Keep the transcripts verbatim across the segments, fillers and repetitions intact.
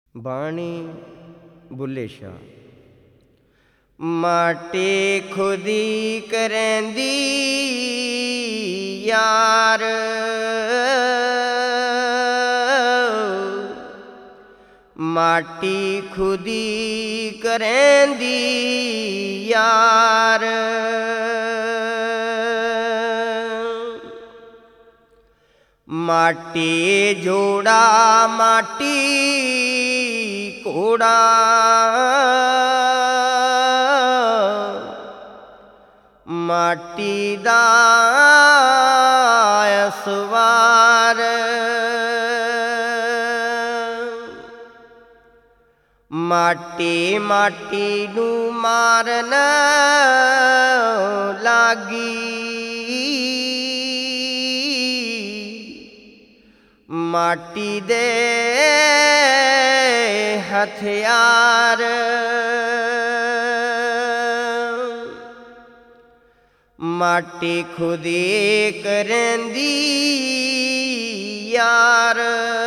ਬਾਣੀ ਬੁੱਲੇ ਸ਼ਾਹ। ਮਾਟੀ ਖੁਦੀ ਕਰੈਂਦੀ ਯਾਰ, ਮਾਟੀ ਖੁਦੀ ਕਰੈਂਦੀ ਯਾਰ। ਮਾਟੀ ਜੋੜਾ ਮਾਟੀ ਘੋੜਾ, ਮਾਟੀ ਦਾ ਅਸਵਾਰ। ਮਾਟੀ ਮਾਟੀ ਨੂੰ ਮਾਰਨ ਲਾਗੀ, ਮਾਟੀ ਦੇ ਹਥਿਆਰ। ਮਾਟੀ ਖੁਦੀ ਕਰੈਂਦੀ ਯਾਰ,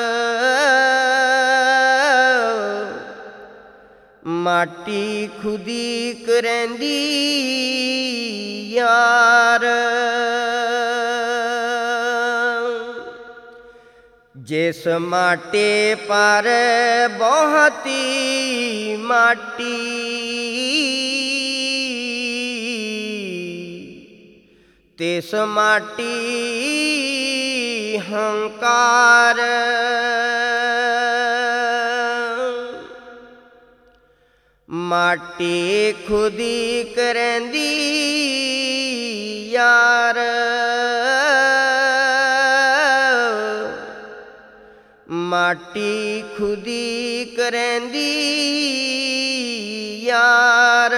ਮਾਟੀ ਖੁਦੀ ਕਰੈਂਦੀ ਯਾਰ। ਜਿਸ ਮਾਟੀ ਪਰ ਬਹੁਤੀ ਮਾਟੀ, ਤਿਸ ਮਾਟੀ ਹੰਕਾਰ। ਮਾਟੀ ਖੁਦੀ ਕਰੈਂਦੀ ਯਾਰ, ਮਾਟੀ ਖੁਦੀ ਕਰੈਂਦੀ ਯਾਰ।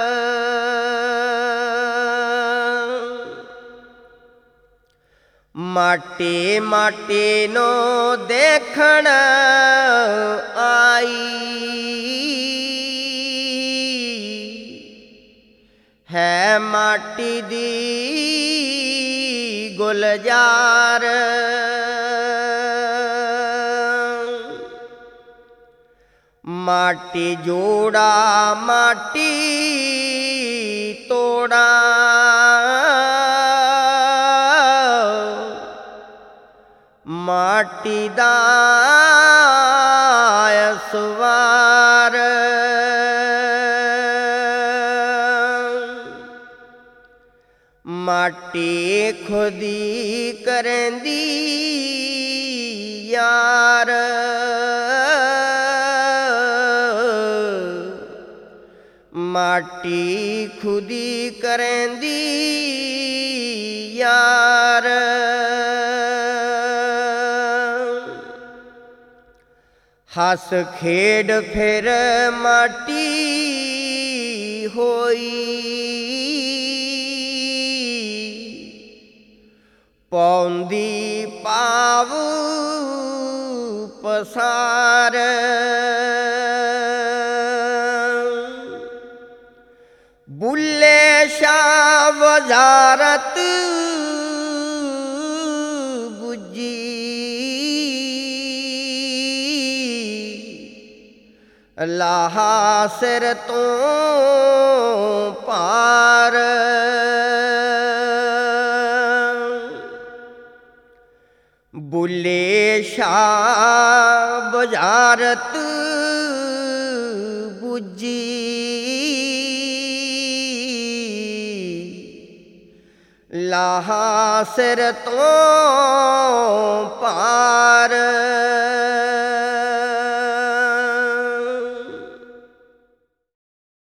ਮਾਟੀ ਮਾਟੀ ਨੂੰ ਦੇਖਣ ਆਈ, ਹੈ ਮਾਟੀ ਦੀ ਗੁਲਜ਼ਾਰ। ਮਾਟੀ ਜੋੜਾ ਮਾਟੀ ਤੋੜਾ, ਮਾਟੀ ਦਾ ਅਸਵਾਰ। ਮਾਟੀ ਖੁਦੀ ਕਰੈਂਦੀ ਯਾਰ, ਮਾਟੀ ਖੁਦੀ ਕਰੈਂਦੀ ਯਾਰ। ਹੱਸ ਖੇਡ ਫਿਰ ਮਾਟੀ ਹੋਈ, ਪਾਉਂਦੀ ਪਾਵ ਪਸਾਰ। ਬੁੱਲੇ ਸ਼ਾਹ ਵਜ਼ਾਰਤ ਬੁੱਝੀ, ਅੱਲਾਹ ਸਿਰ ਤੋਂ ਪਾਰ। ਬੁੱਲੇ ਸ਼ਾਹ ਵਜ਼ਾਰਤ ਬੁੱਝੀ, ਅੱਲਾਹ ਸਿਰ ਤੋਂ ਪਾਰ।